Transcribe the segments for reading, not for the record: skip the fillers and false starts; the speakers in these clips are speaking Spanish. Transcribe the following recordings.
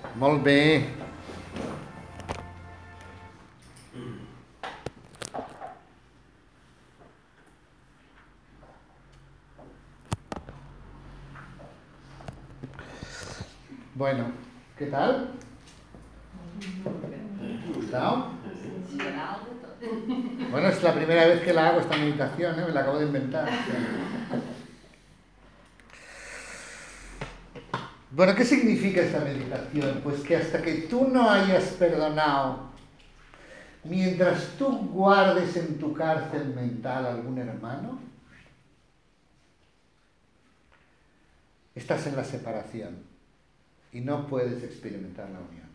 Molt bé. Bueno, ¿qué tal? ¿Gustado? Bueno, es la primera vez que la hago esta meditación, ¿eh? Me la acabo de inventar. Bueno, ¿qué significa esta meditación? Pues que hasta que tú no hayas perdonado, mientras tú guardes en tu cárcel mental a algún hermano, estás en la separación y no puedes experimentar la unión.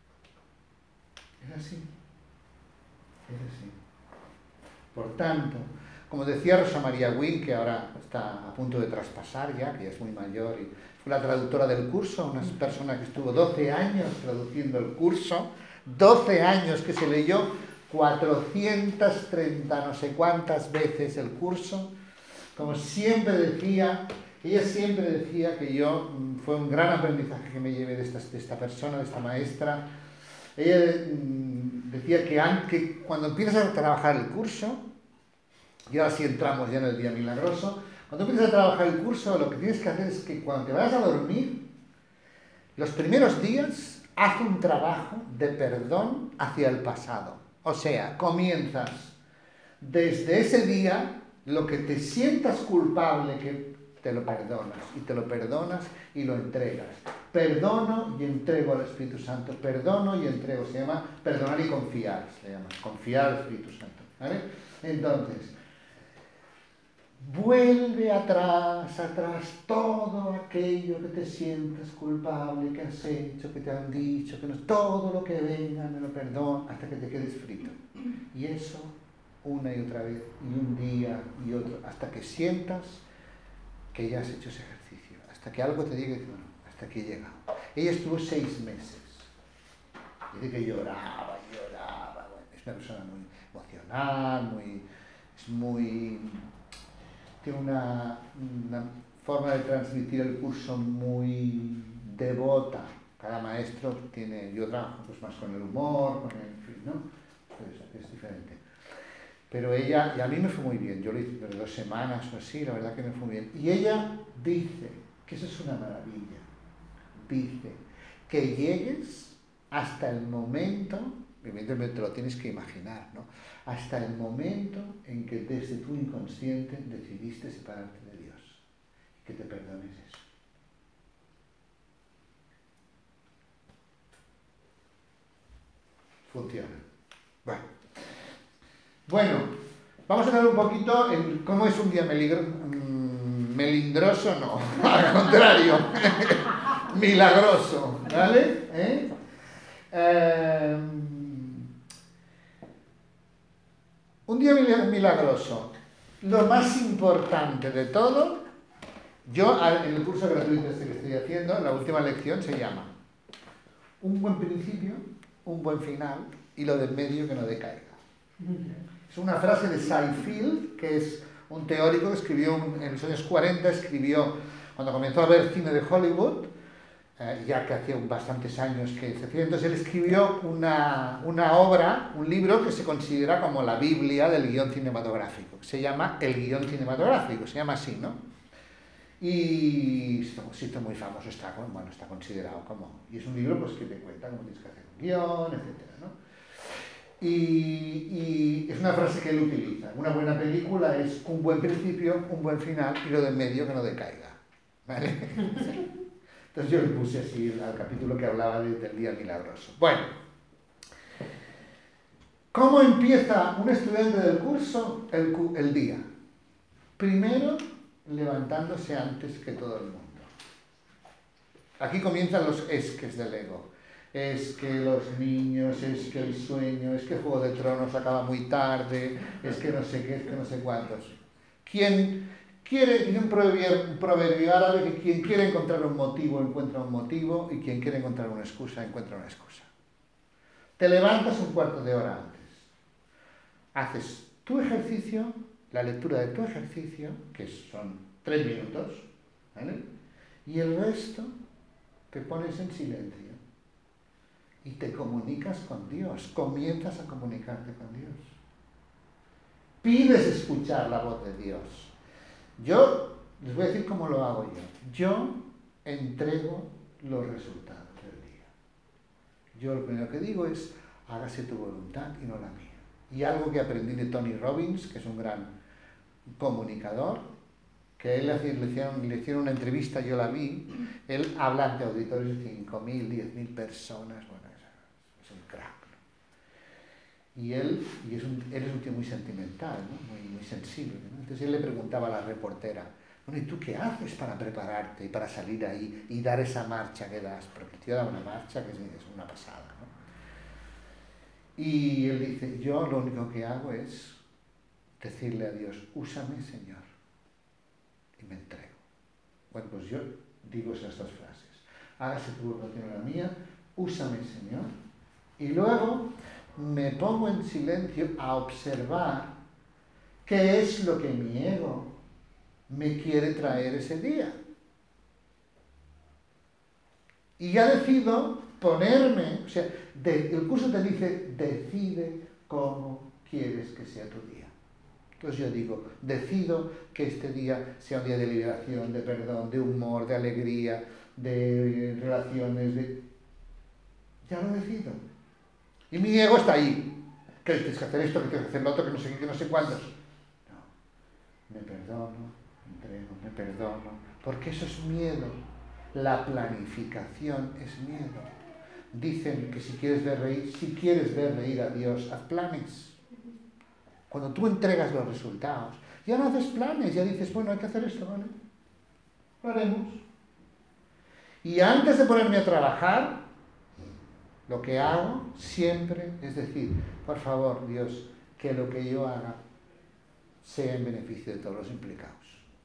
Es así. Es así. Por tanto, como decía Rosa María Wynne, que ahora está a punto de traspasar ya, que ya es muy mayor, y fue la traductora del curso, una persona que estuvo 12 años traduciendo el curso, 12 años que se leyó 430 no sé cuántas veces el curso, como siempre decía, ella siempre decía que fue un gran aprendizaje que me llevé de esta persona, de esta maestra. Ella decía que cuando empiezas a trabajar el curso, y ahora sí entramos ya en el día milagroso, cuando empiezas a trabajar el curso, lo que tienes que hacer es que cuando te vayas a dormir, los primeros días, haz un trabajo de perdón hacia el pasado. O sea, comienzas desde ese día, lo que te sientas culpable, que te lo perdonas, y te lo perdonas y lo entregas. Perdono y entrego al Espíritu Santo, perdono y entrego, se llama perdonar y confiar, se llama, confiar al Espíritu Santo, ¿vale? Entonces, vuelve atrás, todo aquello que te sientas culpable, que has hecho, que te han dicho, que no, todo lo que venga me lo perdono hasta que te quedes frito. Y eso una y otra vez, y un día y otro, hasta que sientas que ya has hecho ese ejercicio, hasta que algo te diga, bueno, hasta aquí he llegado. Ella estuvo 6 meses. Dice que lloraba, bueno, es una persona muy emocional, tiene una forma de transmitir el curso muy devota. Cada maestro tiene, yo trabajo pues más con el humor, en fin, ¿no? Pues es diferente. Pero ella, y a mí me fue muy bien, yo lo hice por 2 semanas o así, la verdad que me fue muy bien. Y ella dice, que eso es una maravilla, dice, que llegues hasta el momento, evidentemente te lo tienes que imaginar, ¿no? Hasta el momento en que desde tu inconsciente decidiste separarte de Dios, que te perdones eso. Funciona. Bueno, vamos a hablar un poquito en cómo es un día melindroso, no, al contrario, milagroso, ¿vale? Un día milagroso. Lo más importante de todo, yo en el curso gratuito este que estoy haciendo, la última lección se llama un buen principio, un buen final y lo del medio que no decaiga. Es una frase de Seinfeld, que es un teórico que escribió en los años 40, cuando comenzó a ver cine de Hollywood, ya que hacía bastantes años que se hacía, entonces él escribió una obra, un libro que se considera como la Biblia del guión cinematográfico, que se llama El guión cinematográfico, se llama así, ¿no? Y se hizo muy famoso, está considerado como, y es un libro pues que te cuenta cómo tienes que hacer un guión, etcétera, ¿no? Y es una frase que él utiliza. Una buena película es un buen principio, un buen final y lo de en medio que no decaiga, ¿vale? Entonces yo le puse así al capítulo que hablaba del día milagroso. Bueno, ¿cómo empieza un estudiante del curso el día? Primero, levantándose antes que todo el mundo. Aquí comienzan los esques del ego. Es que los niños, es que el sueño, es que Juego de Tronos acaba muy tarde, es que no sé qué, es que no sé cuántos. ¿Quién quiere, y un proverbio árabe, que quien quiere encontrar un motivo encuentra un motivo y quien quiere encontrar una excusa encuentra una excusa? Te levantas un cuarto de hora antes. Haces tu ejercicio, la lectura de tu ejercicio, que son 3 minutos, ¿vale? Y el resto te pones en silencio. y te comunicas con Dios, comienzas a comunicarte con Dios. Pides escuchar la voz de Dios. Yo les voy a decir cómo lo hago yo. Yo entrego los resultados del día. Yo lo primero que digo es, hágase tu voluntad y no la mía. Y algo que aprendí de Tony Robbins, que es un gran comunicador, que él le hicieron una entrevista, yo la vi, él habla ante auditorios de 5.000, 10.000 personas, bueno, es un crack, ¿no? Y él es un tío muy sentimental, ¿no? muy sensible, ¿no? Entonces él le preguntaba a la reportera, bueno, ¿y tú qué haces para prepararte y para salir ahí y dar esa marcha que das? Porque el tío da una marcha que es una pasada, ¿no? Y él dice, yo lo único que hago es decirle a Dios, úsame, Señor, y me entrego. Bueno, pues yo digo esas dos frases. Hágase tu voluntad y no la mía, úsame, Señor. Y luego me pongo en silencio a observar qué es lo que mi ego me quiere traer ese día. Y ya decido ponerme, o sea, el curso te dice, decide cómo quieres que sea tu día. Entonces yo digo, decido que este día sea un día de liberación, de perdón, de humor, de alegría, de relaciones, ya lo decido. Y mi ego está ahí. Que tienes que hacer esto, que tienes que hacer lo otro, que no sé qué, que no sé cuántos. No, me perdono, me perdono, porque eso es miedo. La planificación es miedo. Dicen que si quieres ver reír a Dios, haz planes. Cuando tú entregas los resultados, ya no haces planes, ya dices, bueno, hay que hacer esto, ¿vale? Lo haremos. Y antes de ponerme a trabajar, lo que hago siempre es decir, por favor, Dios, que lo que yo haga sea en beneficio de todos los implicados.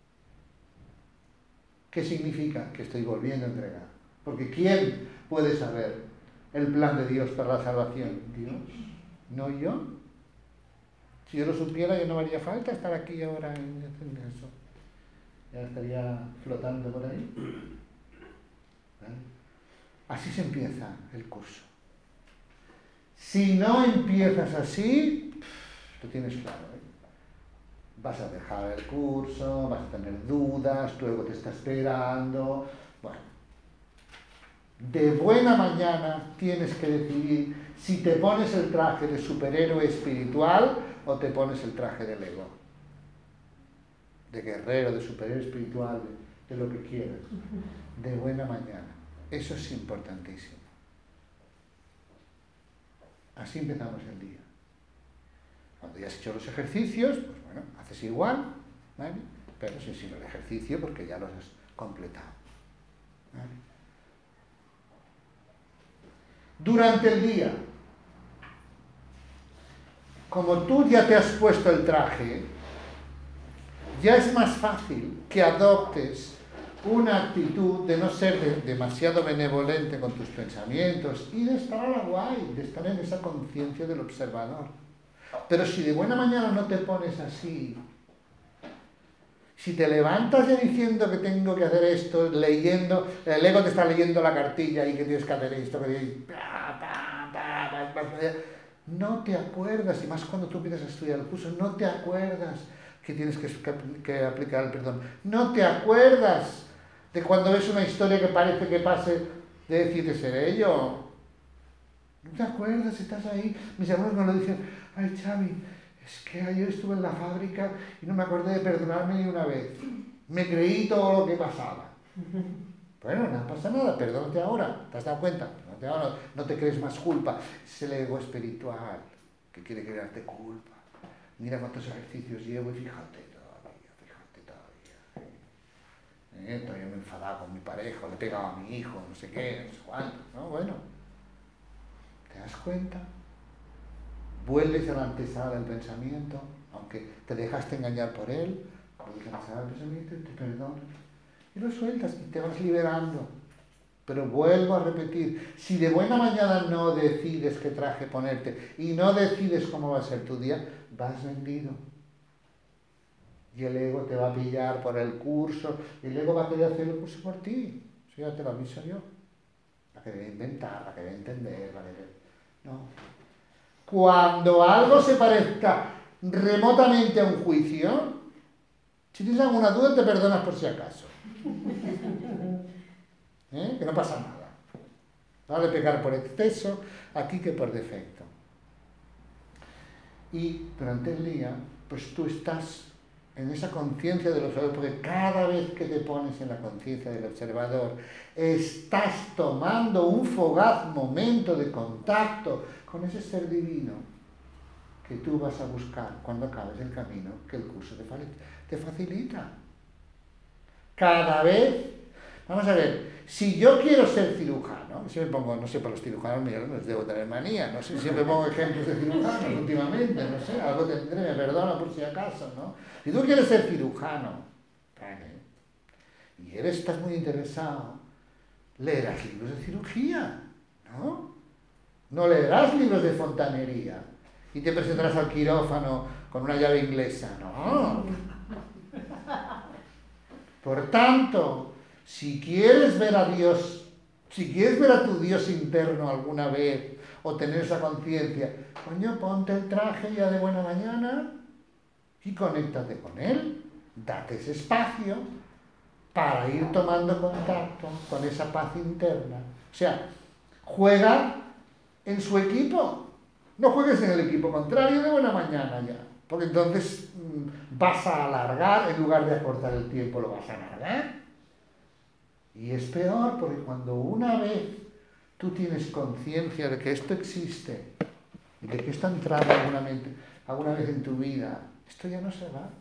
¿Qué significa? Que estoy volviendo a entregar. Porque ¿quién puede saber el plan de Dios para la salvación? Dios, no yo. Si yo lo supiera, yo no me haría falta estar aquí ahora en eso. Ya estaría flotando por ahí. ¿Vale? Así se empieza el curso. Si no empiezas así, lo tienes claro, ¿eh? Vas a dejar el curso, vas a tener dudas, tu ego te está esperando. Bueno, de buena mañana tienes que decidir si te pones el traje de superhéroe espiritual o te pones el traje del ego. De guerrero, de superhéroe espiritual, de lo que quieras. De buena mañana. Eso es importantísimo. Así empezamos el día. Cuando ya has hecho los ejercicios, pues bueno, haces igual, ¿vale? Pero sin el ejercicio porque ya los has completado. ¿Vale? Durante el día, como tú ya te has puesto el traje, ya es más fácil que adoptes una actitud de no ser demasiado benevolente con tus pensamientos y de estar a la guay, de estar en esa conciencia del observador. Pero si de buena mañana no te pones así, si te levantas ya diciendo que tengo que hacer esto, leyendo, el ego te está leyendo la cartilla y que tienes que hacer esto, no te acuerdas, y más cuando tú empiezas a estudiar el curso, no te acuerdas que tienes que aplicar el perdón. No te acuerdas de cuando ves una historia que parece que pase, de decir, ¿seré yo? No te acuerdas, estás ahí. Mis hermanos me lo dicen, ay Xavi, es que ayer estuve en la fábrica y no me acordé de perdonarme ni una vez. Me creí todo lo que pasaba. Bueno, no pasa nada, perdónate ahora. ¿Te has dado cuenta? Perdónate ahora, no te crees más culpa. Es el ego espiritual que quiere crearte culpa. Mira cuántos ejercicios llevo y fíjate todavía. Todavía me he enfadado con mi pareja, le he pegado a mi hijo, no sé qué, no sé cuánto. ¿No? Bueno, ¿te das cuenta? Vuelves a la antesala del pensamiento, aunque te dejaste engañar por él, vuelves a la antesala del pensamiento y te perdonas. Y lo sueltas y te vas liberando. Pero vuelvo a repetir, si de buena mañana no decides qué traje ponerte y no decides cómo va a ser tu día, vas vendido. Y el ego te va a pillar por el curso, y el ego va a querer hacer el curso por ti. Eso ya te lo aviso yo. la que debe inventar, la que debe entender, la que debe... No. Cuando algo se parezca remotamente a un juicio, si tienes alguna duda te perdonas por si acaso. Que no pasa nada. Vale pecar por exceso aquí que por defecto. Y durante el día, pues tú estás en esa conciencia del observador, porque cada vez que te pones en la conciencia del observador, estás tomando un fugaz momento de contacto con ese ser divino que tú vas a buscar cuando acabes el camino que el curso te facilita. Cada vez, vamos a ver, si yo quiero ser cirujano, si me pongo, no sé, para los cirujanos, mira, no les debo tener manía, no sé, siempre pongo ejemplos de cirujanos últimamente, no sé, algo tendré, me perdona por si acaso, ¿no? Si tú quieres ser cirujano, ¿vale? Y estás muy interesado, leerás libros de cirugía, ¿no? No leerás libros de fontanería y te presentarás al quirófano con una llave inglesa, no. Por tanto, si quieres ver a Dios, si quieres ver a tu Dios interno alguna vez o tener esa conciencia, coño, ponte el traje ya de buena mañana y conéctate con Él. Date ese espacio para ir tomando contacto con esa paz interna. O sea, juega en su equipo. No juegues en el equipo contrario de buena mañana ya. Porque entonces vas a alargar, en lugar de acortar el tiempo, lo vas a alargar. Y es peor, porque cuando una vez tú tienes conciencia de que esto existe, de que esto ha entrado alguna vez en tu vida, esto ya no se va.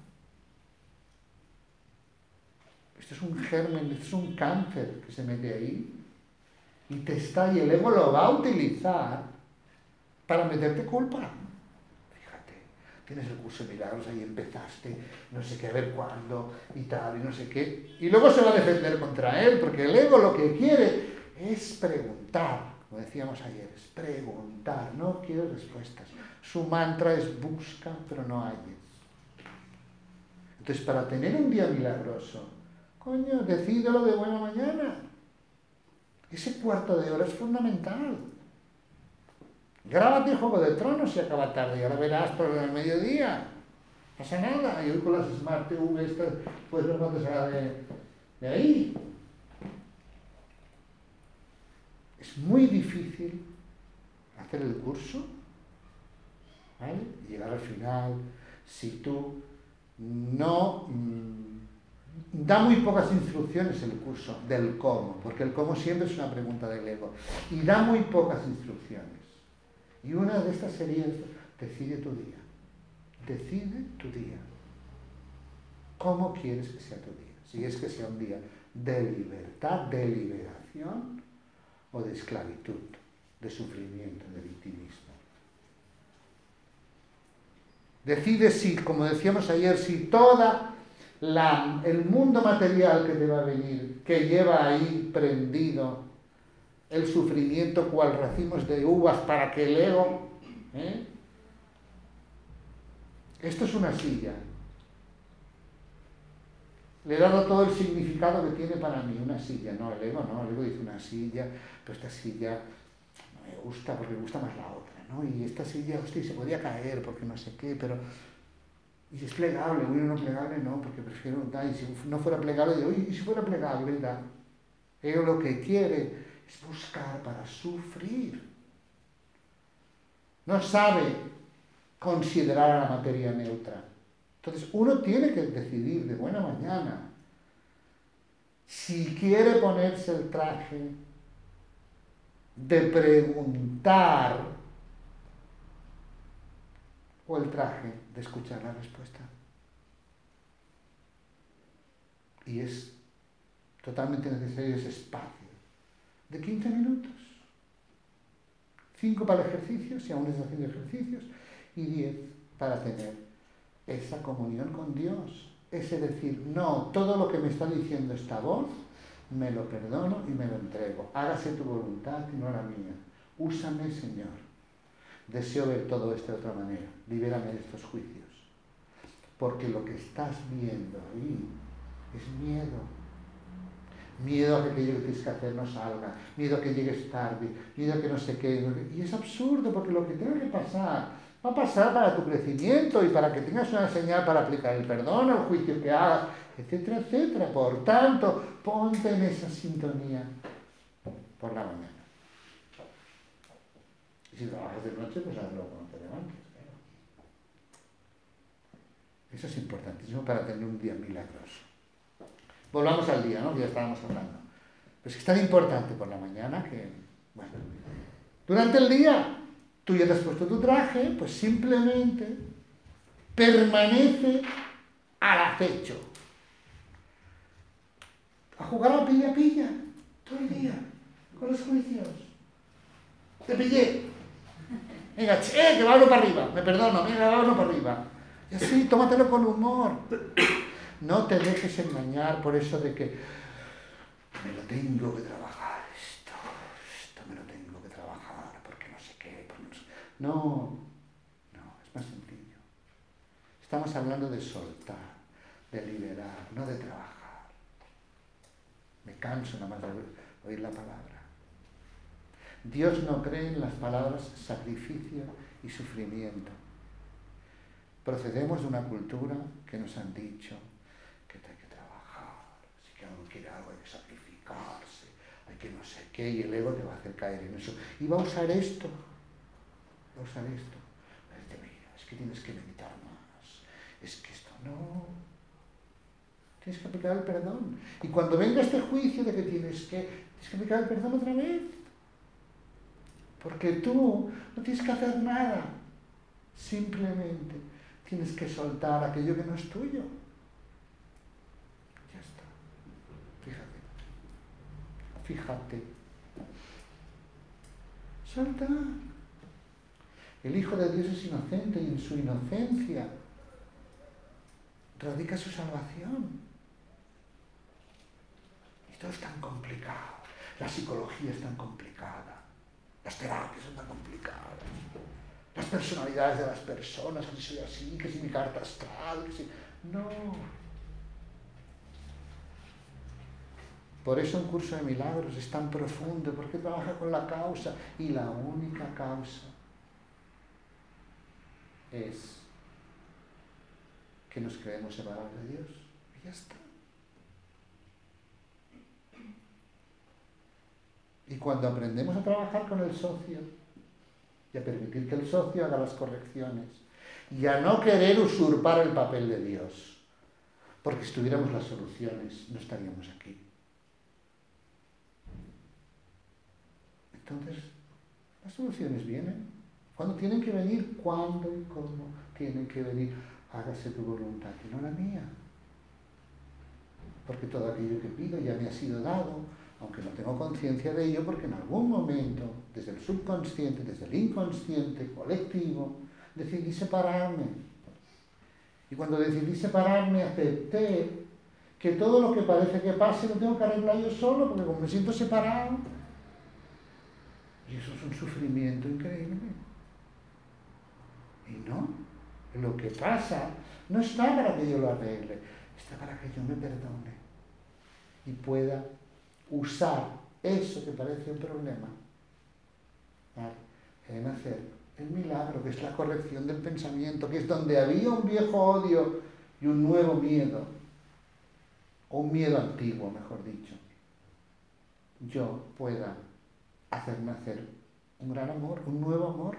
Esto es un germen, esto es un cáncer que se mete ahí y te está, y el ego lo va a utilizar para meterte culpa. Tienes el curso de milagros, ahí empezaste, no sé qué, a ver cuándo, y tal, y no sé qué. Y luego se va a defender contra él, porque el ego lo que quiere es preguntar, como decíamos ayer, es preguntar, no quiere respuestas. Su mantra es busca, pero no halles. Entonces, para tener un día milagroso, coño, decídelo de buena mañana. Ese cuarto de hora es fundamental. Grábate Juego de Tronos si acaba tarde, y ahora verás por el mediodía. No pasa nada. Y hoy con las Smart TV estas, puedes ver cuánto será de ahí. Es muy difícil hacer el curso, ¿vale? Y llegar al final, si tú no... da muy pocas instrucciones el curso del cómo, porque el cómo siempre es una pregunta del ego. Y da muy pocas instrucciones. Y una de estas sería, decide tu día. Decide tu día. ¿Cómo quieres que sea tu día? Si es que sea un día de libertad, de liberación, o de esclavitud, de sufrimiento, de victimismo. Decide si, como decíamos ayer, si toda el mundo material que te va a venir, que lleva ahí prendido el sufrimiento cual racimos de uvas para que el ego... Esto es una silla. Le he dado todo el significado que tiene para mí, una silla. No, el ego dice una silla, pero esta silla no me gusta porque me gusta más la otra, ¿no? Y esta silla, hostia, se podría caer porque no sé qué, pero... Y si es plegable, no plegable, no, porque prefiero... Y si no fuera plegable, digo, y si fuera plegable, da. Ego lo que quiere es buscar para sufrir. No sabe considerar a la materia neutra. Entonces uno tiene que decidir de buena mañana si quiere ponerse el traje de preguntar o el traje de escuchar la respuesta. Y es totalmente necesario ese espacio de 15 minutos. 5 para el ejercicio, si aún estás haciendo ejercicios, y 10 para tener esa comunión con Dios. Es decir, no, todo lo que me está diciendo esta voz, me lo perdono y me lo entrego. Hágase tu voluntad y no la mía. Úsame, Señor. Deseo ver todo esto de otra manera. Libérame de estos juicios. Porque lo que estás viendo ahí es miedo. Miedo a que aquello que tienes que hacer no salga, miedo a que llegues tarde, miedo a que no sé qué. Y es absurdo porque lo que tenga que pasar va a pasar para tu crecimiento y para que tengas una señal para aplicar el perdón, el juicio que hagas, etcétera, etcétera. Por tanto, ponte en esa sintonía por la mañana. Y si trabajas de noche, pues hazlo cuando te levantes. Claro. Eso es importantísimo para tener un día milagroso. Volvamos al día, ¿no? Que ya estábamos hablando. Pues es tan importante por la mañana que, bueno, durante el día tú ya te has puesto tu traje, pues simplemente permanece al acecho. A jugar a pilla, todo el día, con los juicios. Te pillé. Venga, que va uno para arriba. Me perdono, venga, va uno para arriba. Y así, tómatelo con humor. No te dejes engañar por eso de que me lo tengo que trabajar, esto me lo tengo que trabajar, porque no sé qué, porque no sé. No, es más sencillo. Estamos hablando de soltar, de liberar, no de trabajar. Me canso nada más de oír la palabra. Dios no cree en las palabras sacrificio y sufrimiento. Procedemos de una cultura que nos han dicho que hay que trabajar, si que algo quiere algo hay que sacrificarse, hay que no sé qué, y el ego te va a hacer caer en eso. Y va a usar esto. Mira, es que tienes que meditar más, es que esto no. Tienes que aplicar el perdón. Y cuando venga este juicio de que tienes que aplicar el perdón otra vez. Porque tú no tienes que hacer nada. Simplemente tienes que soltar aquello que no es tuyo. Ya está. Fíjate. Soltar. El Hijo de Dios es inocente y en su inocencia radica su salvación. Y todo es tan complicado. La psicología es tan complicada. Las terapias son tan complicadas. Las personalidades de las personas, que si soy así, que si mi carta astral, que si... No. Por eso un curso de milagros es tan profundo, porque trabaja con la causa. Y la única causa es que nos creemos separados de Dios. Y ya está. Y cuando aprendemos a trabajar con el socio y a permitir que el socio haga las correcciones y a no querer usurpar el papel de Dios, porque si tuviéramos las soluciones no estaríamos aquí. Entonces, las soluciones vienen. ¿Cuándo tienen que venir? ¿Cuándo y cómo tienen que venir? Hágase tu voluntad y no la mía. Porque todo aquello que pido ya me ha sido dado, aunque no tengo conciencia de ello, porque en algún momento, desde el subconsciente, desde el inconsciente colectivo, decidí separarme. Y cuando decidí separarme, acepté que todo lo que parece que pase lo tengo que arreglar yo solo, porque como me siento separado, y eso es un sufrimiento increíble. Y no, lo que pasa no está para que yo lo arregle, está para que yo me perdone y pueda usar eso que parece un problema, ¿vale?, en hacer el milagro, que es la corrección del pensamiento, que es donde había un viejo odio y un nuevo miedo, o un miedo antiguo, mejor dicho, yo pueda hacer nacer un gran amor, un nuevo amor.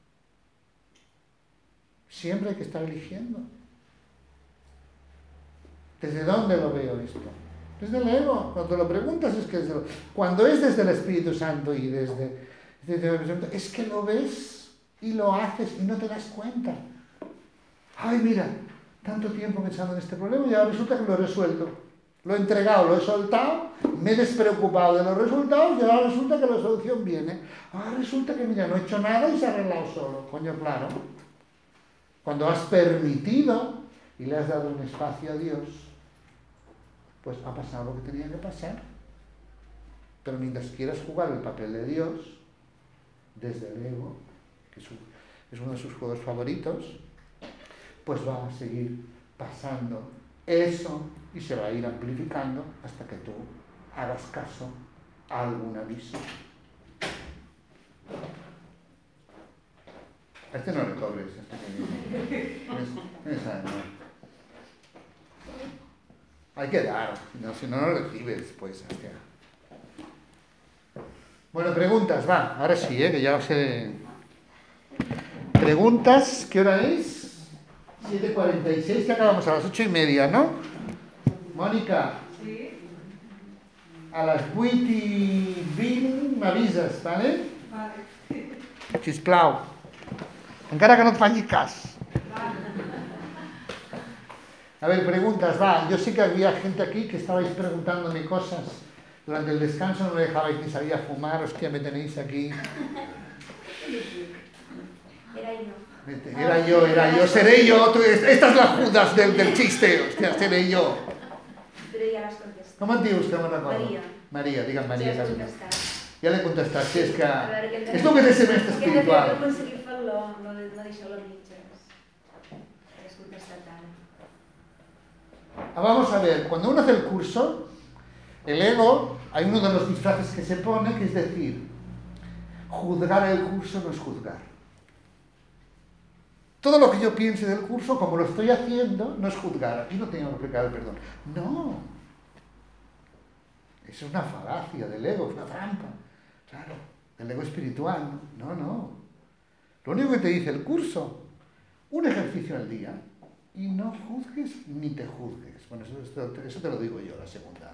Siempre hay que estar eligiendo. ¿Desde dónde lo veo esto? Desde el ego. Cuando lo preguntas es que cuando es desde el Espíritu Santo y desde el Espíritu Santo, es que lo ves y lo haces y no te das cuenta. Ay, mira, tanto tiempo pensando en este problema y ahora resulta que lo he resuelto. Lo he entregado, lo he soltado, me he despreocupado de los resultados y ahora resulta que la solución viene. Ahora resulta que, mira, no he hecho nada y se ha arreglado solo. Coño, claro. Cuando has permitido y le has dado un espacio a Dios, pues ha pasado lo que tenía que pasar. Pero mientras quieras jugar el papel de Dios, desde el ego, que es uno de sus juegos favoritos, pues va a seguir pasando eso y se va a ir amplificando hasta que tú hagas caso a algún aviso. A este no le cobres, a este que viene. No. Hay que dar, si no lo recibes, pues. Hostia. Bueno, preguntas, va, ahora sí, que ya os he... Preguntas, ¿qué hora es? 7:46, que acabamos a las 8:30, ¿no? Mónica. Sí. A las 8:20 m'avises, vale? Vale. Sisplau. Encara que no et faci cas. A ver, preguntas, va. Yo sé que había gente aquí que estabais preguntándome cosas. Durante el descanso no me dejabais ni salir a fumar. Hostia, me tenéis aquí. Era yo. Era yo. Seré yo. Esta es la Judas del chiste. Hostia, seré yo. Però ja l'has contestat. Com et dius, que me'n recordo? Maria. Maria, digue'm Maria. Ja l'has contestat. Ja l'he contestat, sí, és que... A veure, què hem de És el que té ser mestre Què hem de fer per espiritual. aconseguir fer-lo? No deixar-lo a mitges. Has contestat ara. Vamos a ver, cuando uno hace el curso, el ego, hay uno de los disfraces que se pone, que es decir, juzgar el curso no es juzgar. Todo lo que yo piense del curso, como lo estoy haciendo, no es juzgar. Aquí no tengo que aplicar el perdón. No. Eso es una falacia del ego, es una trampa. Claro, del ego espiritual. No, no. Lo único que te dice el curso, un ejercicio al día, y no juzgues ni te juzgues. Bueno, eso te lo digo yo, la segunda.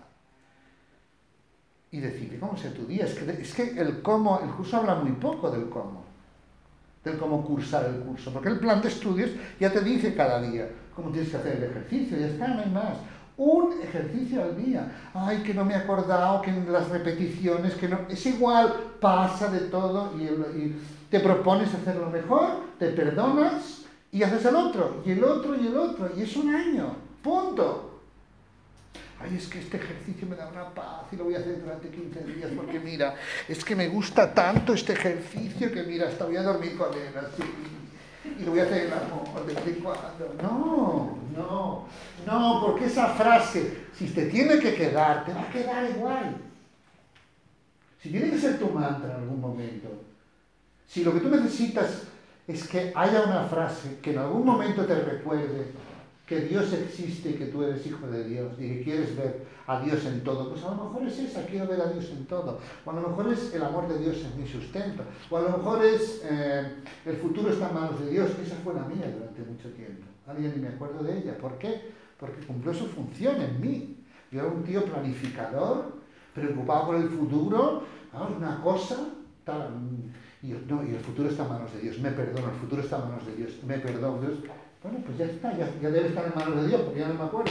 Y decirle, ¿cómo sea tu día? Es que el cómo, el curso habla muy poco del cómo cursar el curso, porque el plan de estudios ya te dice cada día cómo tienes que hacer el ejercicio, ya está, no hay más. Un ejercicio al día. Ay, que no me he acordado, que en las repeticiones, que no... Es igual, pasa de todo y te propones hacerlo mejor, te perdonas y haces el otro, y el otro, y el otro, y es un año, punto. Ay, es que este ejercicio me da una paz y lo voy a hacer durante 15 días porque mira, es que me gusta tanto este ejercicio que mira, hasta voy a dormir con él así y lo voy a hacer el amor de vez en cuando. No, porque esa frase, si te tiene que quedar, te va a quedar igual. Si tiene que ser tu mantra en algún momento, si lo que tú necesitas es que haya una frase que en algún momento te recuerde que Dios existe y que tú eres hijo de Dios y que quieres ver a Dios en todo, pues a lo mejor es esa, quiero ver a Dios en todo, o a lo mejor es el amor de Dios en mi sustento, o a lo mejor es el futuro está en manos de Dios. Esa fue la mía durante mucho tiempo, ahora ya ni me acuerdo de ella. ¿Por qué? Porque cumplió su función en mí. Yo era un tío planificador, preocupado por el futuro, vamos, una cosa tal, y el futuro está en manos de Dios, me perdono, el futuro está en manos de Dios, me perdono, Dios. Bueno, pues ya está, ya debe estar en manos de Dios, porque ya no me acuerdo.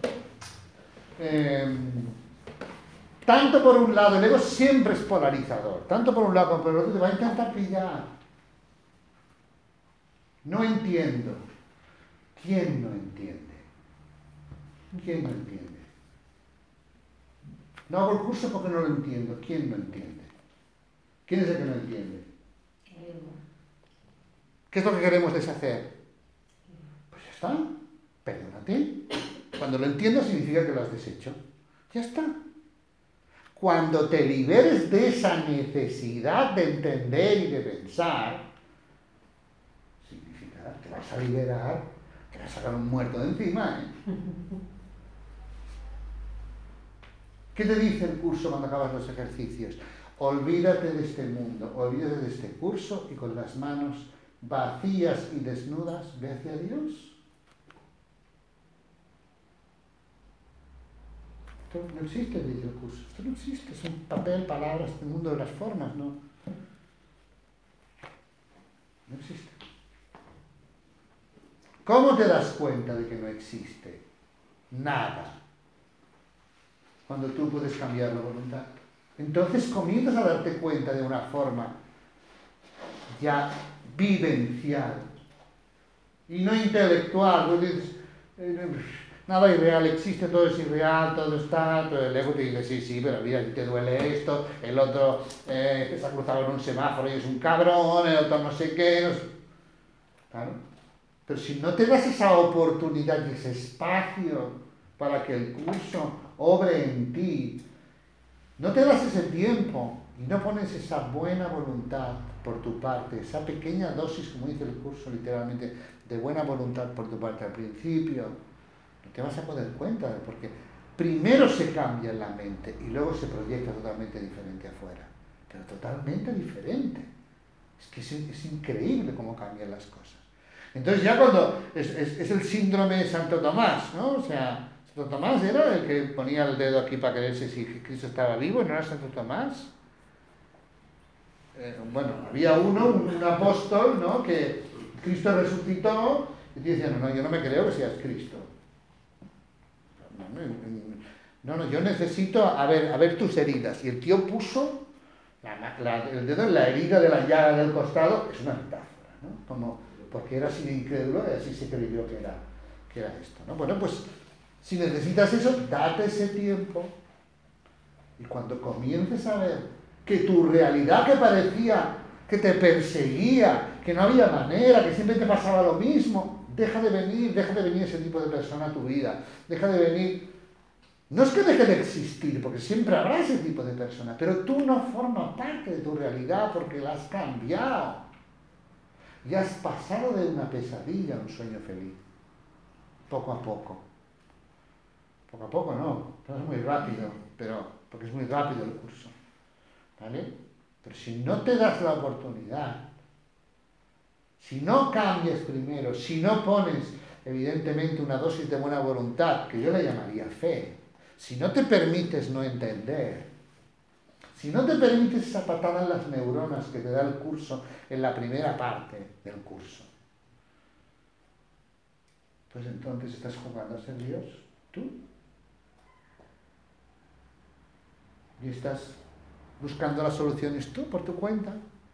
Tanto por un lado, el ego siempre es polarizador, tanto por un lado como por el otro te va a intentar pillar. No entiendo. ¿Quién no entiende? ¿Quién no entiende? No hago el curso porque no lo entiendo. ¿Quién no entiende? ¿Quién es el que no entiende? El ego. ¿Qué es lo que queremos deshacer? ¿Está? Perdónate. Cuando lo entiendas significa que lo has deshecho. Ya está. Cuando te liberes de esa necesidad de entender y de pensar, significa que te vas a liberar, te vas a sacar un muerto de encima, ¿eh? ¿Qué te dice el curso cuando acabas los ejercicios? Olvídate de este mundo, olvídate de este curso y con las manos vacías y desnudas ve hacia Dios. Esto no existe, dice el curso. Esto no existe, es un papel, palabras, el mundo de las formas, ¿no? No existe. ¿Cómo te das cuenta de que no existe? Nada. Cuando tú puedes cambiar la voluntad. Entonces comienzas a darte cuenta de una forma ya vivencial y no intelectual. No dices, nada irreal existe, todo es irreal, todo está, todo el ego te dice, sí, pero mira, te duele esto, el otro que se ha cruzado en un semáforo y es un cabrón, el otro no sé qué. No sé. Claro. Pero si no te das esa oportunidad y ese espacio para que el curso obre en ti no te das ese tiempo y no pones esa buena voluntad por tu parte, esa pequeña dosis, como dice el curso literalmente, de buena voluntad por tu parte al principio, no te vas a poder cuenta, porque primero se cambia en la mente y luego se proyecta totalmente diferente afuera, pero totalmente diferente. Es que es increíble cómo cambian las cosas. Entonces ya cuando es el síndrome de Santo Tomás, ¿no? O sea, Santo Tomás era el que ponía el dedo aquí para creerse si Cristo estaba vivo, ¿no era Santo Tomás? Bueno, había un apóstol, ¿no? Que Cristo resucitó y te decía, no, yo no me creo que seas Cristo. No, yo necesito a ver tus heridas. Y el tío puso el dedo en la herida de la llaga del costado, es una metáfora, ¿no? Como, porque era así de incrédulo y así se creyó que era esto, ¿no? Bueno, pues si necesitas eso, date ese tiempo y cuando comiences a ver que tu realidad que parecía que te perseguía, que no había manera, que siempre te pasaba lo mismo, deja de venir ese tipo de persona a tu vida, deja de venir. No es que deje de existir, porque siempre habrá ese tipo de persona, pero tú no formas parte de tu realidad porque la has cambiado. Y has pasado de una pesadilla a un sueño feliz. Poco a poco. Poco a poco no es muy rápido, porque es muy rápido el curso. ¿Vale? Pero si no te das la oportunidad, si no cambias primero, si no pones evidentemente una dosis de buena voluntad, que yo le llamaría fe, si no te permites no entender, si no te permites esa patada en las neuronas que te da el curso en la primera parte del curso, pues entonces estás jugando a ser Dios, tú. Y estás buscando las soluciones tú, por tu cuenta.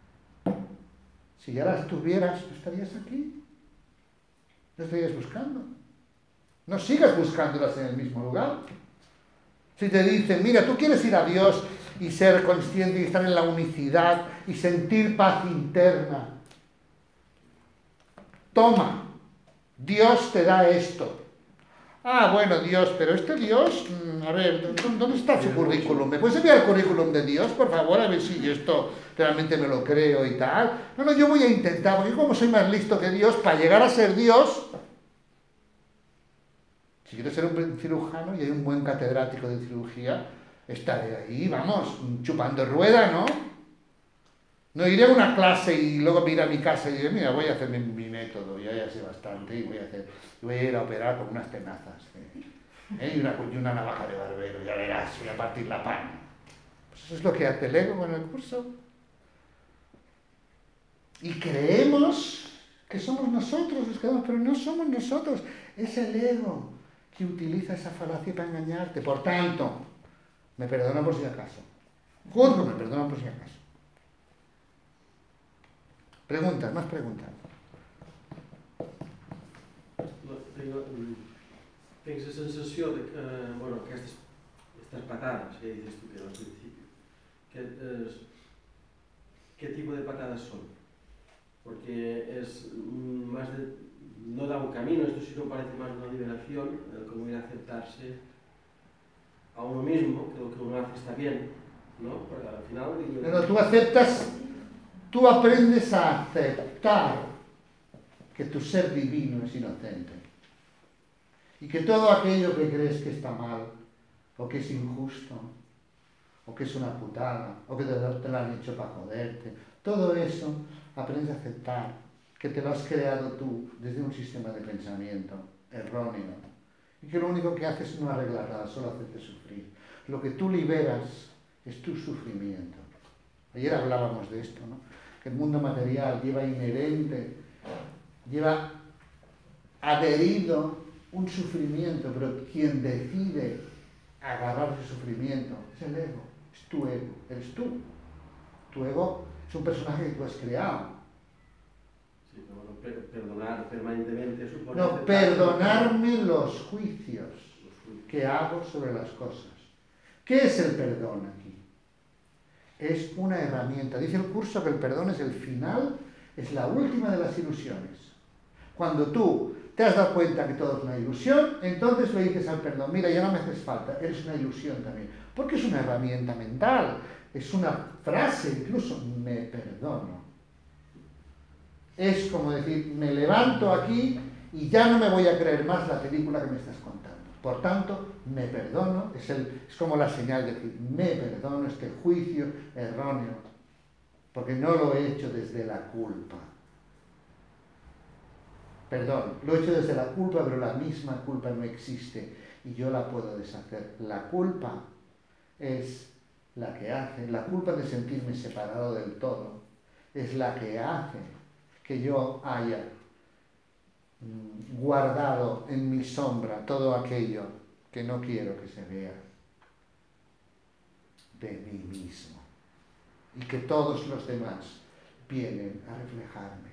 Si ya las tuvieras, ¿no estarías aquí? ¿No estarías buscando? No sigas buscándolas en el mismo lugar. Si te dicen, mira, tú quieres ir a Dios y ser consciente y estar en la unicidad y sentir paz interna. Toma, Dios te da esto. Ah, bueno, Dios, pero este Dios, a ver, ¿dónde está su currículum? ¿Me puedes enviar el currículum de Dios, por favor? A ver si yo esto realmente me lo creo y tal. No, yo voy a intentar, porque como soy más listo que Dios, para llegar a ser Dios, si quiero ser un cirujano y hay un buen catedrático de cirugía, estaré ahí, vamos, chupando rueda, ¿no? No iré a una clase y luego me iré a mi casa y diré, mira, voy a hacer mi método, ya sé bastante y voy a ir a operar con unas tenazas y una navaja de barbero, ya verás, voy a partir la pan. Pues eso es lo que hace el ego con el curso. Y creemos que somos nosotros los que vamos, pero no somos nosotros, es el ego que utiliza esa falacia para engañarte. Por tanto, me perdono por si acaso. Juzgo, me perdono por si acaso. Preguntas, más preguntas. Tens la sensació de que, bueno, aquestes patadas que dices tú que al principio, ¿qué tipo de patadas son? Porque es más de, no da un camino, esto sí no parece más una liberación, como ir a aceptarse a uno mismo, que lo que uno hace está bien, ¿no? Porque al final... Pero tú aceptas, tú aprendes a aceptar que tu ser divino es inocente y que todo aquello que crees que está mal o que es injusto o que es una putada o que te lo han hecho para joderte, todo eso aprendes a aceptar que te lo has creado tú desde un sistema de pensamiento erróneo y que lo único que haces es no arreglar nada, solo hacerte sufrir. Lo que tú liberas es tu sufrimiento. Ayer hablábamos de esto, ¿no? Que el mundo material lleva inherente, lleva adherido un sufrimiento, pero quien decide agarrar ese sufrimiento es el ego, es tu ego, eres tú. Tu ego es un personaje que tú has creado. Sí, pero perdonar permanentemente supone... No, perdonarme los juicios que hago sobre las cosas. ¿Qué es el perdón aquí? Es una herramienta. Dice el curso que el perdón es el final, es la última de las ilusiones. Cuando tú te has dado cuenta que todo es una ilusión, entonces le dices al perdón, mira, ya no me haces falta, eres una ilusión también. Porque es una herramienta mental, es una frase, incluso, me perdono. Es como decir, me levanto aquí y ya no me voy a creer más la película que me estás contando. Por tanto, me perdono, es como la señal de decir, me perdono este juicio erróneo, porque no lo he hecho desde la culpa. Perdón, lo he hecho desde la culpa, pero la misma culpa no existe y yo la puedo deshacer. La culpa es la que hace, la culpa de sentirme separado del todo, es la que hace que yo haya guardado en mi sombra todo aquello que no quiero que se vea de mí mismo y que todos los demás vienen a reflejarme.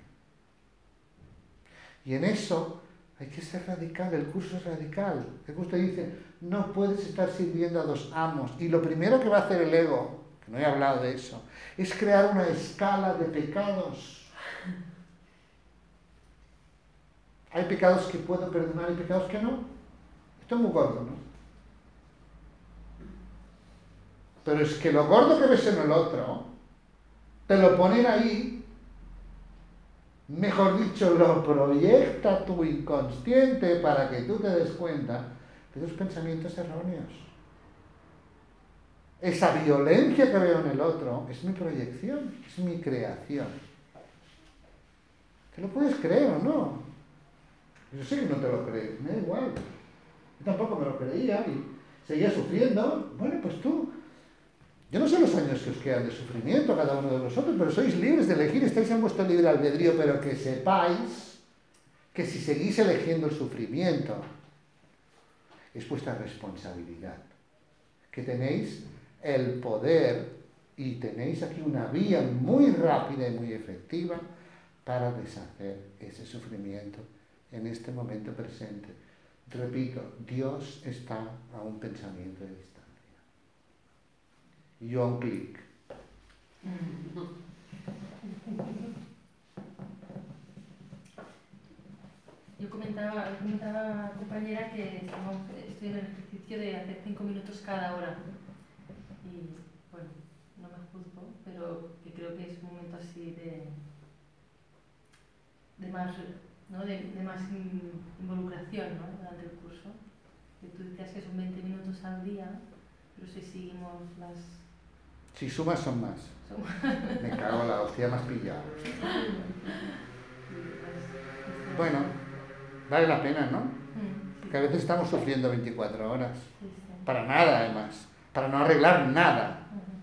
Y en eso hay que ser radical, el curso es radical. El curso dice, no puedes estar sirviendo a dos amos. Y lo primero que va a hacer el ego, que no he hablado de eso, es crear una escala de pecados. Hay pecados que puedo perdonar y pecados que no. Esto es muy gordo, ¿no? Pero es que lo gordo que ves en el otro, te lo ponen ahí, mejor dicho, lo proyecta tu inconsciente para que tú te des cuenta de tus pensamientos erróneos. Esa violencia que veo en el otro es mi proyección, es mi creación. ¿Te lo puedes creer o no? Yo sé que no te lo crees, me da igual. Yo tampoco me lo creía y seguía sufriendo. Bueno, pues tú. Yo no sé los años que os quedan de sufrimiento cada uno de vosotros, pero sois libres de elegir, estáis en vuestro libre albedrío, pero que sepáis que si seguís eligiendo el sufrimiento, es vuestra responsabilidad. Que tenéis el poder y tenéis aquí una vía muy rápida y muy efectiva para deshacer ese sufrimiento en este momento presente. Repito, Dios está a un pensamiento de distancia. Y yo a un clic. Yo comentaba a la compañera que estoy en el ejercicio de hacer 5 minutos cada hora. Y bueno, no me juzgo, pero que creo que es un momento así de más, ¿no? de más involucración, ¿no? Durante el curso. Que tú decías que son 20 minutos al día, pero si seguimos las... Si sumas son más. Me cago en la hostia, más pillado. Bueno, vale la pena, ¿no? Porque a veces estamos sufriendo 24 horas. Para nada, además. Para no arreglar nada.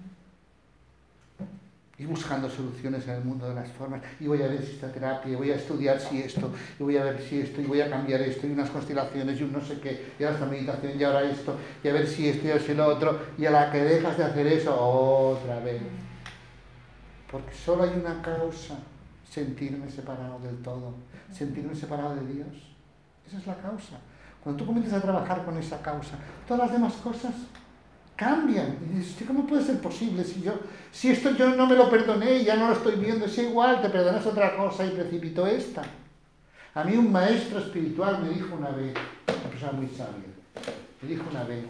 Y buscando soluciones en el mundo de las formas. Y voy a ver si esta terapia, y voy a estudiar si esto, y voy a ver si esto, y voy a cambiar esto, y unas constelaciones, y un no sé qué, y ahora esta meditación, y ahora esto, y a ver si esto, y a ver si lo otro, y a la que dejas de hacer eso, otra vez. Porque solo hay una causa, sentirme separado del todo, sentirme separado de Dios. Esa es la causa. Cuando tú comienzas a trabajar con esa causa, todas las demás cosas cambian. Y dices, ¿cómo puede ser posible? Si esto yo no me lo perdoné y ya no lo estoy viendo, es igual, te perdonas otra cosa y precipitó esta. A mí un maestro espiritual me dijo una vez, una persona muy sabia, me dijo una vez,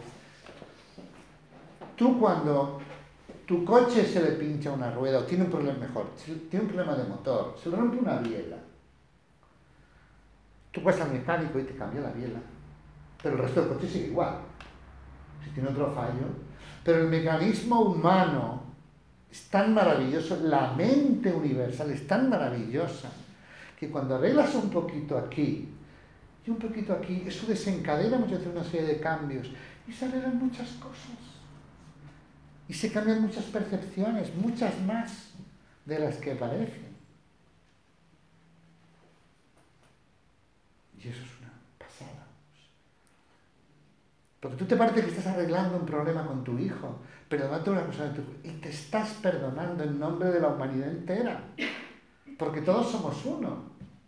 tú cuando tu coche se le pincha una rueda o tiene un problema mejor, tiene un problema de motor, se le rompe una biela, tú vas al mecánico y te cambia la biela, pero el resto del coche sigue igual. Si tiene otro fallo, pero el mecanismo humano es tan maravilloso, la mente universal es tan maravillosa, que cuando arreglas un poquito aquí y un poquito aquí, eso desencadena muchas veces una serie de cambios y se arreglan muchas cosas. Y se cambian muchas percepciones, muchas más de las que parecen. Y eso es una pasada. Porque tú te parece que estás arreglando un problema con tu hijo, perdonando una cosa de tu hijo, y te estás perdonando en nombre de la humanidad entera. Porque todos somos uno.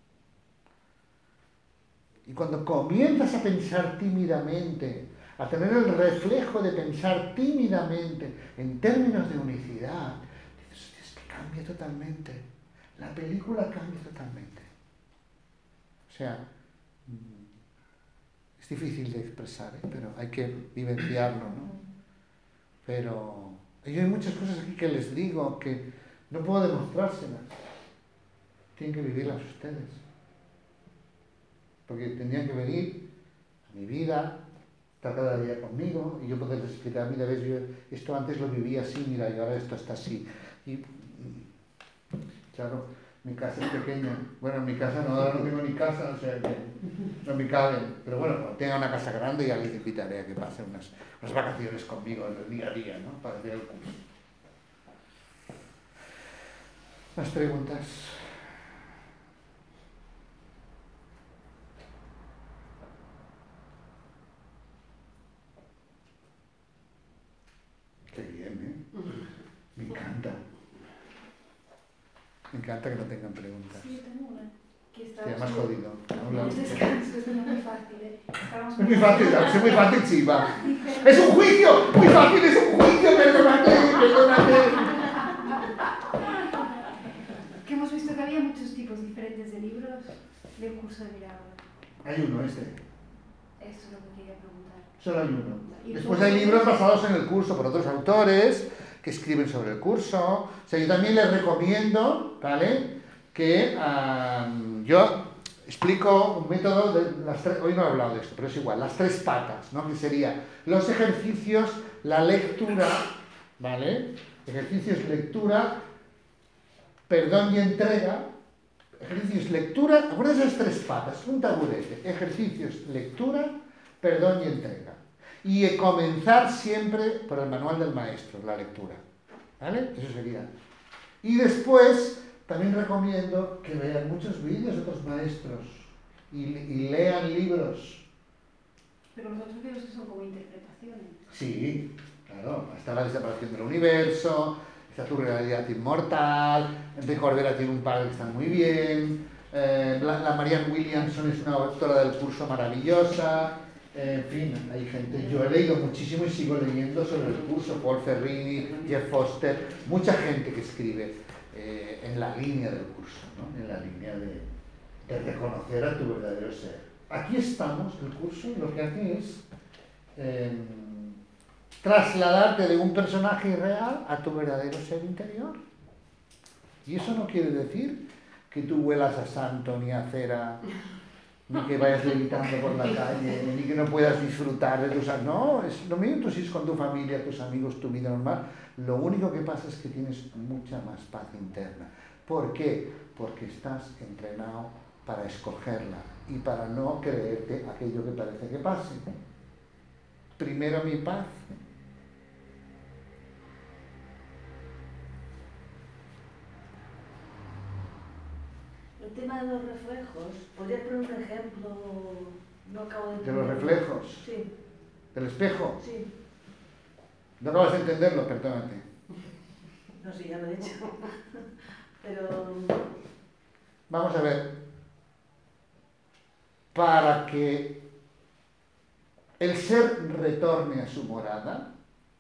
Y cuando comienzas a pensar tímidamente, a tener el reflejo de pensar tímidamente en términos de unicidad, dices, es que cambia totalmente. La película cambia totalmente. O sea, Es difícil de expresar, pero hay que vivenciarlo, ¿no? Pero yo hay muchas cosas aquí que les digo que no puedo demostrárselas. Tienen que vivirlas ustedes. Porque tendrían que venir a mi vida, estar cada día conmigo y yo poderles explicar, mira, ves, yo esto antes lo vivía así, mira, y ahora esto está así. Y claro, mi casa es pequeña. Bueno, en mi casa no, ahora no tengo ni casa, o sea que no me caben. Pero bueno, cuando tenga una casa grande ya les invitaré a que pasen unas vacaciones conmigo en el día a día, ¿no? Para hacer el curso. ¿Más preguntas? Qué bien, ¿eh? Me encanta. Me encanta que no tengan preguntas. Sí, yo tengo una. Que Te estábamos más jodido. los descansos, no es muy fácil, ¿eh? Estábamos Es muy fácil, es muy fácil, Chiva. diferentes. ¡Es un juicio! ¡Muy fácil, es un juicio! ¡Perdónate, perdónate! Que hemos visto que había muchos tipos diferentes de libros del curso de Miragua. Hay uno, este. Eso es lo que quería preguntar. Solo hay uno. Y Después hay libros basados en el curso por otros autores que escriben sobre el curso. O sea, yo también les recomiendo, ¿vale? Que yo explico un método de las tres, hoy no he hablado de esto, pero es igual, las tres patas, ¿no? Que sería los ejercicios, la lectura, ¿vale? Ejercicios, lectura, perdón y entrega. Ejercicios, lectura, acuérdense de las tres patas, un taburete. Ejercicios, lectura, perdón y entrega. Y comenzar siempre por el manual del maestro, la lectura, ¿vale? Eso sería. Y después también recomiendo que vean muchos vídeos de otros maestros y lean libros. Pero los otros libros que son como interpretaciones. Sí, claro. Está La desaparición del universo, está Tu realidad inmortal, Enrique Corbera tiene un par que están muy bien, la Marianne Williamson es una autora del curso maravillosa, en fin, hay gente. Yo he leído muchísimo y sigo leyendo sobre el curso, Paul Ferrini, Jeff Foster, mucha gente que escribe en la línea del curso, ¿no? En la línea de reconocer a tu verdadero ser. Aquí estamos, el curso, lo que hace es trasladarte de un personaje irreal a tu verdadero ser interior. Y eso no quiere decir que tú huelas a santo ni a cera, ni que vayas levitando por la calle, ni que no puedas disfrutar de tus... No, es lo mismo, tú sigues con tu familia, tus amigos, tu vida normal. Lo único que pasa es que tienes mucha más paz interna. ¿Por qué? Porque estás entrenado para escogerla y para no creerte aquello que parece que pase. Primero mi paz. El tema de los reflejos, ¿podrías poner un ejemplo? No acabo de ¿De entender. los reflejos? Sí, ¿Del espejo? sí. ¿No acabas de entenderlo? Perdónate. No sé, ya lo he dicho. Pero Vamos a ver. Para que el ser retorne a su morada,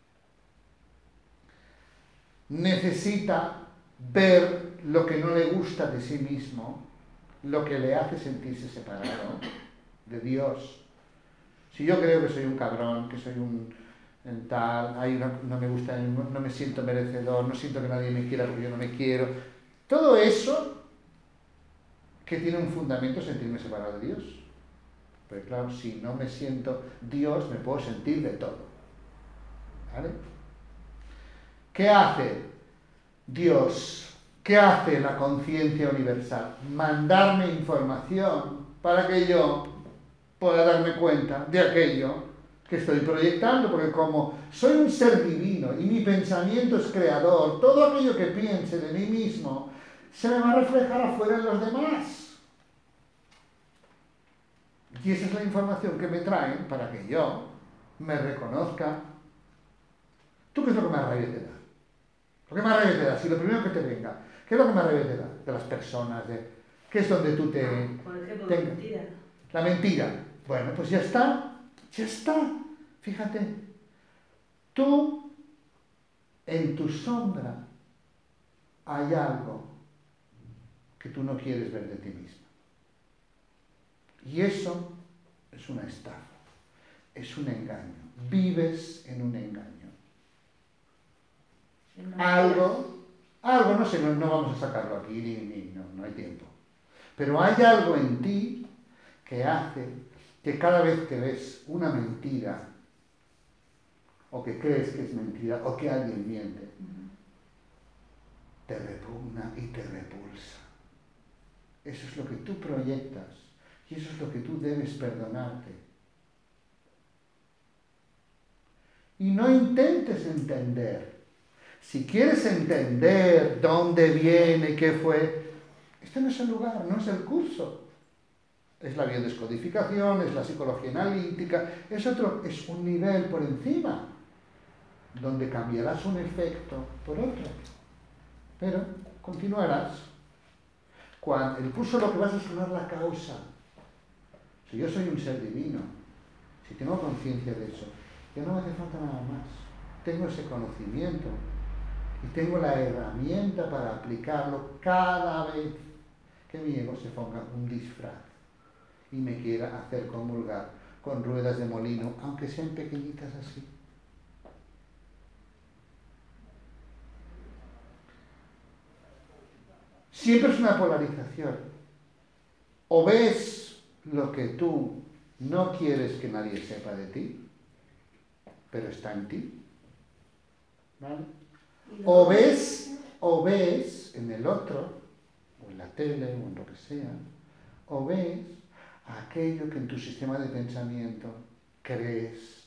necesita ver lo que no le gusta de sí mismo, lo que le hace sentirse separado de Dios. Si yo creo que soy un cabrón, que soy un tal, no me gusta, no me siento merecedor, no siento que nadie me quiera porque yo no me quiero, todo eso que tiene un fundamento, sentirme separado de Dios. Pero claro, si no me siento Dios, me puedo sentir de todo. ¿Vale? ¿Qué hace Dios? ¿Qué hace la conciencia universal? Mandarme información para que yo pueda darme cuenta de aquello que estoy proyectando, porque como soy un ser divino y mi pensamiento es creador, todo aquello que piense de mí mismo se me va a reflejar afuera en los demás. Y esa es la información que me traen para que yo me reconozca. ¿Tú qué es lo que más rabia te da? Lo que más rabia te da, si lo primero que te venga, ¿qué es lo que más rabia te da? De las personas, ¿qué es donde tú te... por ejemplo, la mentira. La mentira. Bueno, pues ya está. Fíjate. Tú, en tu sombra, hay algo que tú no quieres ver de ti mismo. Y eso es una estafa, es un engaño. Vives en un engaño. Algo, no sé, no vamos a sacarlo aquí, no hay tiempo. Pero hay algo en ti que hace que cada vez que ves una mentira, o que crees que es mentira, o que alguien miente, te repugna y te repulsa. Eso es lo que tú proyectas y eso es lo que tú debes perdonarte. Y no intentes entender. Si quieres entender dónde viene, qué fue, este no es el lugar, no es el curso. Es la biodescodificación, es la psicología analítica, es un nivel por encima, donde cambiarás un efecto por otro. Pero continuarás. El curso lo que vas a sanar la causa. Si yo soy un ser divino, si tengo conciencia de eso, ya no me hace falta nada más. Tengo ese conocimiento y tengo la herramienta para aplicarlo cada vez que mi ego se ponga un disfraz y me quiera hacer comulgar con ruedas de molino, aunque sean pequeñitas así. Siempre es una polarización. O ves lo que tú no quieres que nadie sepa de ti, pero está en ti. ¿Vale? O ves en el otro, o en la tele, o en lo que sea, o ves aquello que en tu sistema de pensamiento crees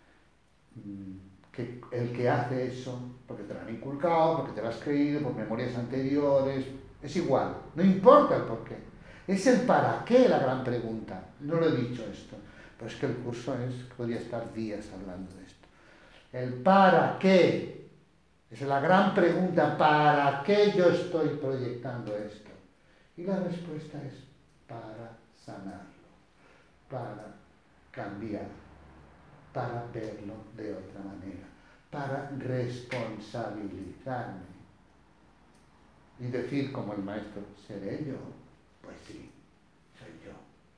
que el que hace eso, porque te lo han inculcado, porque te lo has creído, por memorias anteriores, es igual, no importa el por qué. Es el para qué la gran pregunta. No lo he dicho esto, pero es que el curso podría estar días hablando de esto. El para qué es la gran pregunta, ¿para qué yo estoy proyectando esto? Y la respuesta es para sanarlo, para cambiar, para verlo de otra manera, para responsabilizarme. Y decir como el maestro, ¿seré yo? Pues sí, soy yo.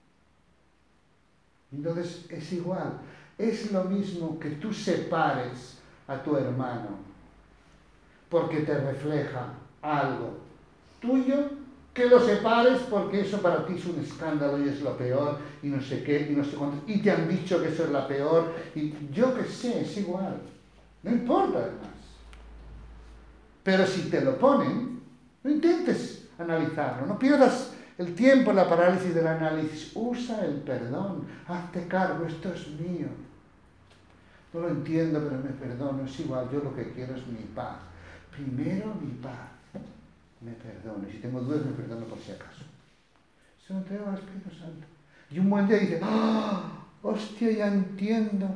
Entonces es igual, es lo mismo que tú separes a tu hermano porque te refleja algo tuyo, que lo separes porque eso para ti es un escándalo y es lo peor y no sé qué y no sé cuánto, y te han dicho que eso es la peor y yo qué sé, es igual, no importa además. Pero si te lo ponen, no intentes analizarlo, no pierdas el tiempo en la parálisis del análisis, usa el perdón, hazte cargo, esto es mío. No lo entiendo, pero me perdono, es igual, yo lo que quiero es mi paz. Primero mi paz, me perdono, y si tengo dudas me perdono por si acaso. Se lo entrego al Espíritu Santo. Y un buen día dice, ¡ah! ¡Hostia, ya entiendo!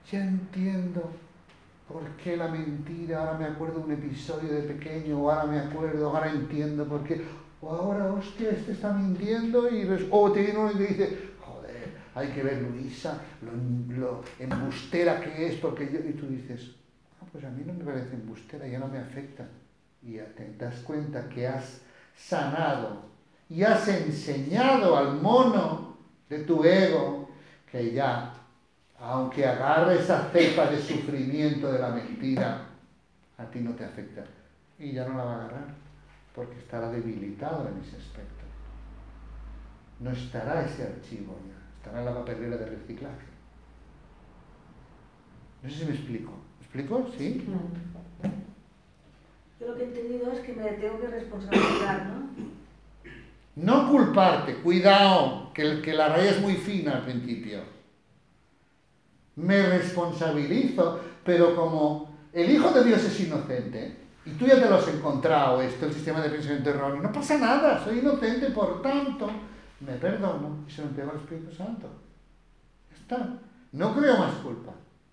¿Por qué la mentira? Ahora me acuerdo de un episodio de pequeño, o ahora entiendo por qué. O ahora, hostia, este está mintiendo o te viene uno y te dice, joder, hay que ver Luisa, lo embustera que es, porque yo... Y tú dices, pues a mí no me parece embustera, ya no me afecta. Y ya te das cuenta que has sanado y has enseñado al mono de tu ego que ya, aunque agarre esa cepa de sufrimiento de la mentira, a ti no te afecta. Y ya no la va a agarrar, porque estará debilitado en ese aspecto. No estará ese archivo ya, estará en la papelera de reciclaje. No sé si me explico. ¿Me explico? ¿Sí? Yo lo que he entendido es que me tengo que responsabilizar, ¿no? No culparte, cuidado, que la raya es muy fina al principio. Me responsabilizo, pero como el Hijo de Dios es inocente, y tú ya te lo has encontrado, el sistema de pensamiento erróneo, no pasa nada, soy inocente, por tanto, me perdono y se lo entrego al Espíritu Santo. Ya está. No creo más culpa.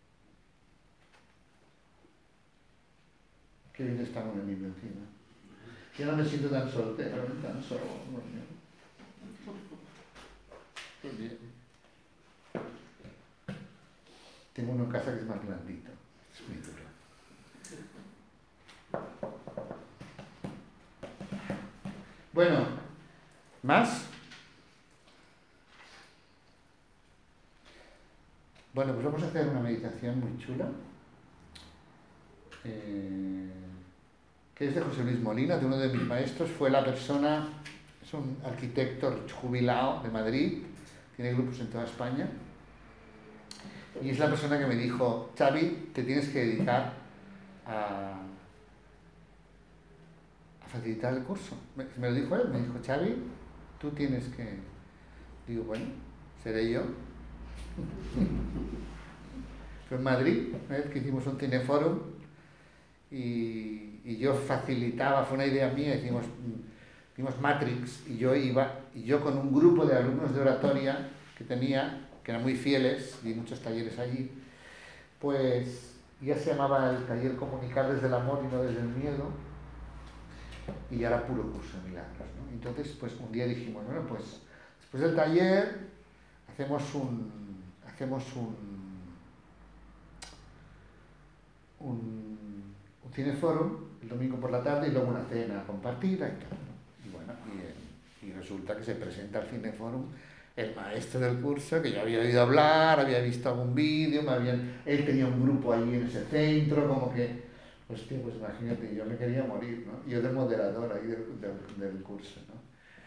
Qué bien está con el libro encima. Ya no me siento tan soltero, tan solo. Pues bien. Tengo uno en casa que es más blandito. Es muy duro. Bueno, ¿más? vamos a hacer una meditación muy chula, que es de José Luis Molina, de uno de mis maestros. Fue la persona, es un arquitecto jubilado de Madrid, tiene grupos en toda España, y es la persona que me dijo: Xavi, te tienes que dedicar a facilitar el curso. Me lo dijo él, me dijo: Xavi, tú tienes que... Digo, bueno, seré yo. Fue en Madrid, que hicimos un cineforum, y yo facilitaba, fue una idea mía, hicimos Matrix, y yo con un grupo de alumnos de oratoria que tenía, que eran muy fieles, di muchos talleres allí, pues ya se llamaba el taller Comunicar desde el amor y no desde el miedo, y ya era puro curso de milagros, ¿no? Entonces, pues un día dijimos, bueno, pues después del taller hacemos un cineforum el domingo por la tarde y luego una cena compartida y tal, ¿no? Y bueno, y resulta que se presenta al cineforum el maestro del curso, que yo había oído hablar, había visto algún vídeo, él tenía un grupo allí en ese centro, como que, hostia, pues imagínate, yo me quería morir, ¿no? Yo de moderador ahí del curso, ¿no?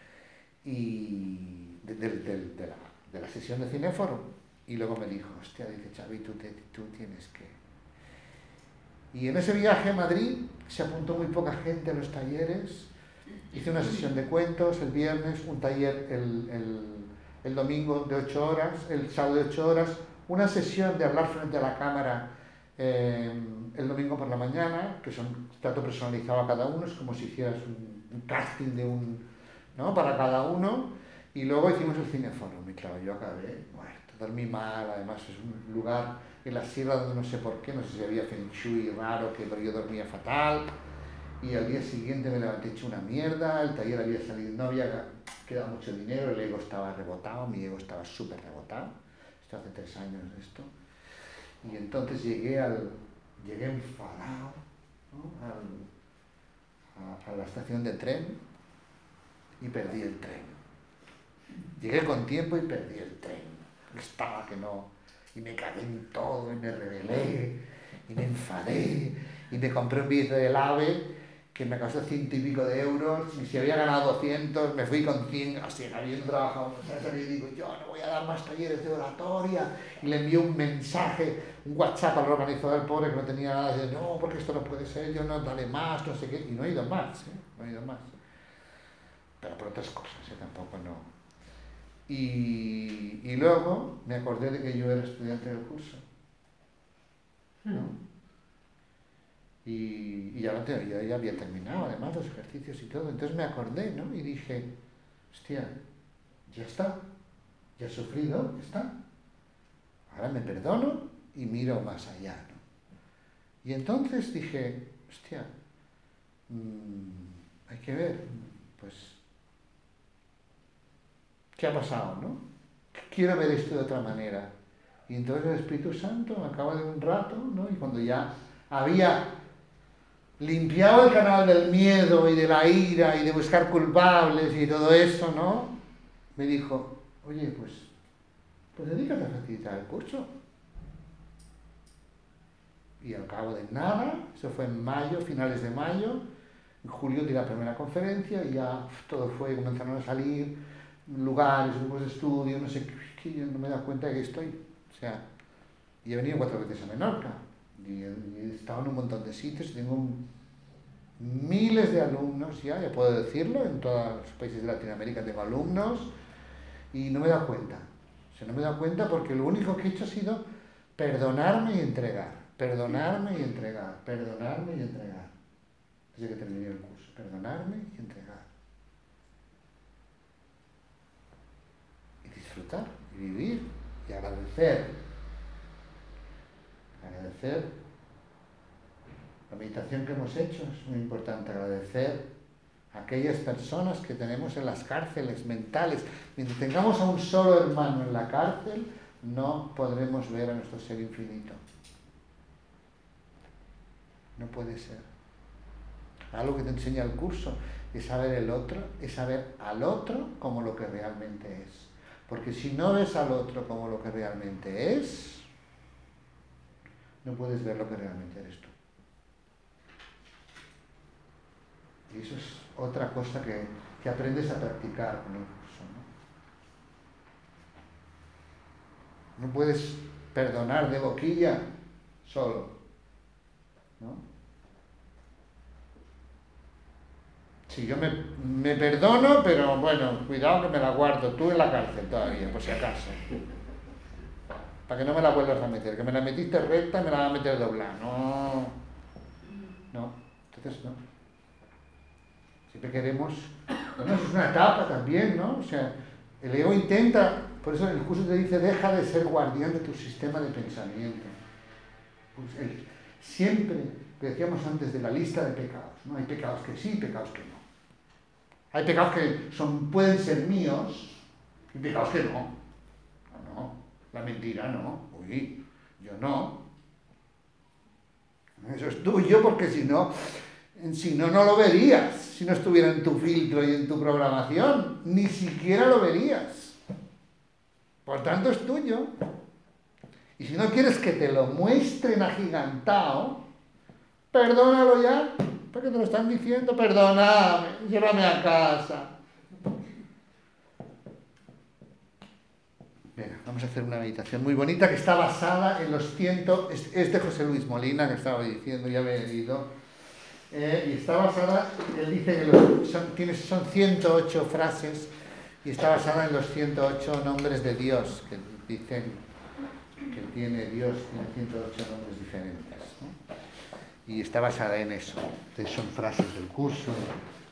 Y de la sesión de cineforum. Y luego me dijo, hostia, dice, Xavi, tú tienes que... Y en ese viaje a Madrid se apuntó muy poca gente a los talleres. Hice una sesión de cuentos el viernes, un taller el domingo de 8 horas, el sábado de 8 horas, una sesión de hablar frente a la cámara el domingo por la mañana, que son trato personalizado a cada uno, es como si hicieras un casting ¿no? Para cada uno. Y luego hicimos el cineforum, y claro, yo acabé muerto, dormí mal, además es un lugar en la sierra donde no sé por qué, no sé si había feng shui raro, pero yo dormía fatal, y al día siguiente me levanté hecho una mierda, el taller había salido, no había quedado mucho dinero, el ego estaba rebotado, mi ego estaba súper rebotado, esto hace 3 años de esto, y entonces llegué enfadado, ¿no? a la estación de tren, y perdí el tren. Llegué con tiempo y perdí el tren. Estaba que no. Y me cagué en todo, y me rebelé, y me enfadé, y me compré un billete del AVE que me costó 100 y pico de euros, y si había ganado 200, me fui con 100, así habiendo trabajado, y digo, yo no voy a dar más talleres de oratoria, y le envié un mensaje, un WhatsApp al organizador pobre que no tenía nada, de no, porque esto no puede ser, yo no daré más, no sé qué, y no he ido más, no he ido más. Pero por otras cosas, tampoco no. Y luego me acordé de que yo era estudiante del curso, ¿no? Y ya había terminado además los ejercicios y todo, entonces me acordé, ¿no? Y dije, hostia, ya está, ya he sufrido, ya está, ahora me perdono y miro más allá, ¿no? Y entonces dije, hostia, hay que ver, pues, ¿qué ha pasado, no? Quiero ver esto de otra manera. Y entonces el Espíritu Santo me acaba de un rato, ¿no? Y cuando ya había limpiado el canal del miedo y de la ira y de buscar culpables y todo eso, ¿no? Me dijo, oye, pues dedícate a facilitar el curso. Y al cabo de nada, eso fue en mayo, finales de mayo, en julio di la primera conferencia y ya todo fue, comenzaron a salir lugares, grupos de estudio, no sé qué, yo no me he dado cuenta de que estoy. O sea, y he venido 4 veces a Menorca, y he estado en un montón de sitios, y tengo miles de alumnos ya puedo decirlo, en todos los países de Latinoamérica tengo alumnos, y no me he dado cuenta. O sea, no me he dado cuenta porque lo único que he hecho ha sido perdonarme y entregar, perdonarme y entregar, perdonarme y entregar. Desde que terminé el curso, perdonarme y entregar. Disfrutar y vivir y agradecer. Agradecer. La meditación que hemos hecho es muy importante, agradecer a aquellas personas que tenemos en las cárceles mentales. Mientras tengamos a un solo hermano en la cárcel, no podremos ver a nuestro ser infinito. No puede ser. Algo que te enseña el curso es saber el otro, es saber al otro como lo que realmente es. Porque si no ves al otro como lo que realmente es, no puedes ver lo que realmente eres tú. Y eso es otra cosa que aprendes a practicar con el curso, ¿no? No puedes perdonar de boquilla solo, ¿no? Si yo me perdono, pero bueno, cuidado que me la guardo tú en la cárcel todavía, por si acaso. Para que no me la vuelvas a meter, que me la metiste recta y me la vas a meter doblada. No, entonces no. Siempre queremos, bueno, eso es una etapa también, ¿no? O sea, el ego intenta, por eso el curso te dice, deja de ser guardián de tu sistema de pensamiento. Pues siempre, que decíamos antes de la lista de pecados, ¿no? Hay pecados que sí, pecados que no. Hay pecados que pueden ser míos y pecados que no. No, la mentira no. Uy, yo no. Eso es tuyo porque si no, no lo verías. Si no estuviera en tu filtro y en tu programación, ni siquiera lo verías. Por tanto, es tuyo. Y si no quieres que te lo muestren agigantado, perdónalo ya, porque te lo están diciendo, perdóname, llévame a casa. Venga, vamos a hacer una meditación muy bonita que está basada en los es de José Luis Molina, que estaba diciendo, ya me he leído, y está basada, él dice que son 108 frases, y está basada en los 108 nombres de Dios, que dicen que tiene Dios, tiene 108 nombres diferentes, ¿no? Y está basada en eso. Entonces son frases del curso.